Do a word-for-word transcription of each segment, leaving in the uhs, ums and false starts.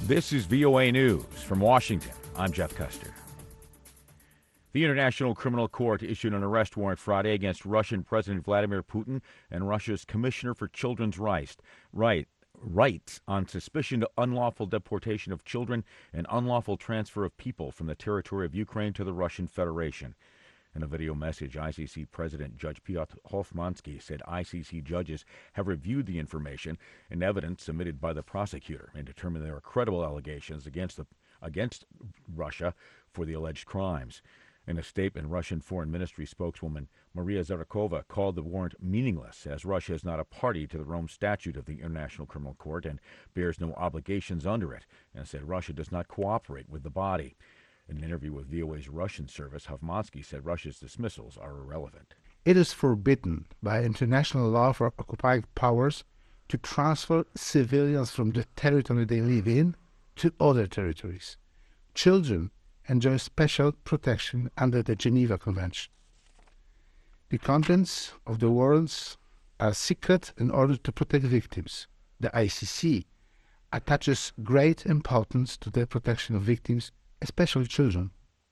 This is V O A News from Washington. I'm Jeff Custer. The International Criminal Court issued an arrest warrant Friday against Russian President Vladimir Putin and Russia's Commissioner for Children's Rights, right, rights on suspicion of unlawful deportation of children and unlawful transfer of people from the territory of Ukraine to the Russian Federation. In a video message, I C C President Judge Piotr Hofmansky said I C C judges have reviewed the information and evidence submitted by the prosecutor and determined there are credible allegations against the, against Russia for the alleged crimes. In a statement, Russian Foreign Ministry spokeswoman Maria Zakharova called the warrant meaningless, as Russia is not a party to the Rome Statute of the International Criminal Court and bears no obligations under it, and said Russia does not cooperate with the body. In an interview with V O A's Russian service, Hofmansky said Russia's dismissals are irrelevant. It is forbidden by international law for occupying powers to transfer civilians from the territory they live in to other territories. Children enjoy special protection under the Geneva Convention. The contents of the warrants are secret in order to protect victims. The I C C attaches great importance to the protection of victims, especially children.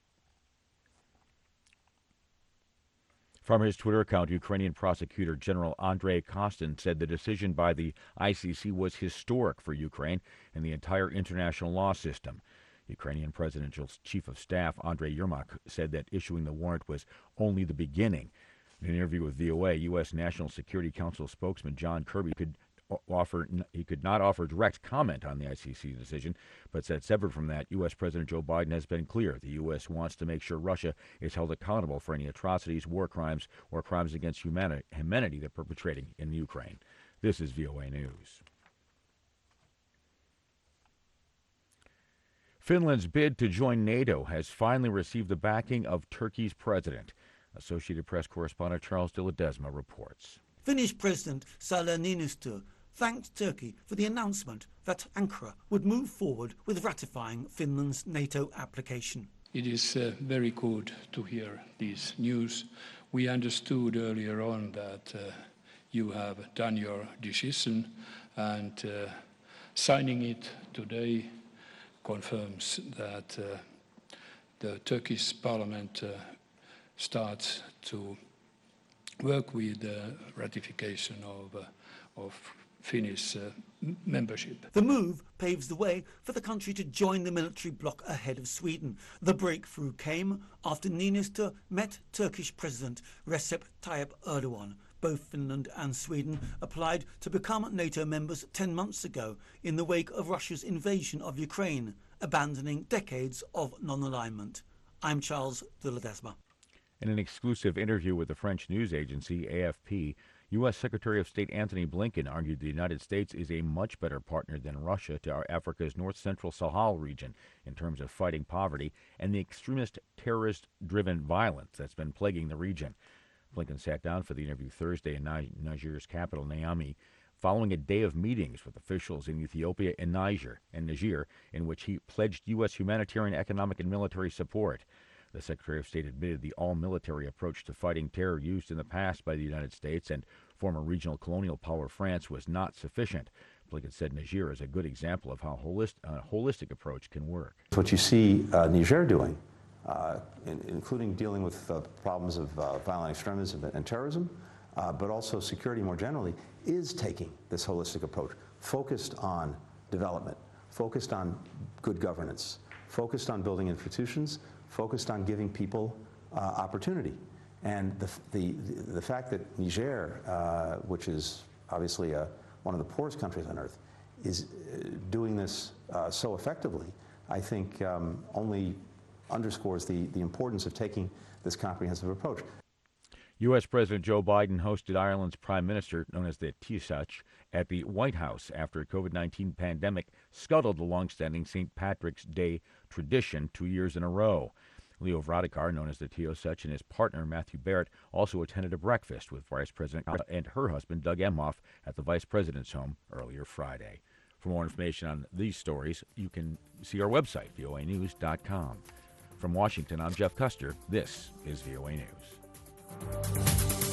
From his Twitter account, Ukrainian Prosecutor General Andrei Kostin said the decision by the I C C was historic for Ukraine and the entire international law system. Ukrainian Presidential Chief of Staff Andrei Yermak said that issuing the warrant was only the beginning. In an interview with V O A, U S. National Security Council spokesman John Kirby could offer he could not offer direct comment on the I C C decision, but said separate from that, U S. President Joe Biden has been clear. The U S wants to make sure Russia is held accountable for any atrocities, war crimes, or crimes against humani- humanity they're perpetrating in Ukraine. This is V O A News. Finland's bid to join NATO has finally received the backing of Turkey's president. Associated Press correspondent Charles de Ledesma reports. Finnish President Sauli Niinistö thanked Turkey for the announcement that Ankara would move forward with ratifying Finland's NATO application. It is uh, very good to hear this news. We understood earlier on that uh, you have done your decision, and uh, signing it today confirms that uh, the Turkish parliament uh, starts to work with the ratification of, uh, of Finnish uh, membership. The move paves the way for the country to join the military bloc ahead of Sweden. The breakthrough came after Niinistö met Turkish President Recep Tayyip Erdogan. Both Finland and Sweden applied to become NATO members ten months ago in the wake of Russia's invasion of Ukraine, abandoning decades of non-alignment. I'm Charles de Ledesma. In an exclusive interview with the French news agency A F P, U S. Secretary of State Anthony Blinken argued the United States is a much better partner than Russia to Africa's north-central Sahel region in terms of fighting poverty and the extremist terrorist-driven violence that's been plaguing the region. Blinken sat down for the interview Thursday in Niger's capital, Niamey, following a day of meetings with officials in Ethiopia and Niger, and Niger, in which he pledged U S humanitarian, economic, and military support. The Secretary of State admitted the all-military approach to fighting terror used in the past by the United States and former regional colonial power France was not sufficient. Blinken said Niger is a good example of how holist, a holistic approach can work. What you see uh, Niger doing, uh, in, including dealing with uh, problems of uh, violent extremism and terrorism, uh, but also security more generally, is taking this holistic approach, focused on development, focused on good governance, focused on building institutions, focused on giving people uh, opportunity. And the, the, the fact that Niger, uh, which is obviously a, one of the poorest countries on earth, is uh, doing this uh, so effectively, I think um, only underscores the, the importance of taking this comprehensive approach. U S. President Joe Biden hosted Ireland's Prime Minister, known as the Taoiseach, at the White House after a COVID nineteen pandemic scuttled the longstanding Saint Patrick's Day tradition two years in a row. Leo Varadkar, known as the Taoiseach, and his partner Matthew Barrett also attended a breakfast with Vice President and her husband Doug Emhoff at the Vice President's home earlier Friday. For more information on these stories, you can see our website, V O A news dot com. From Washington, I'm Jeff Custer. This is V O A News.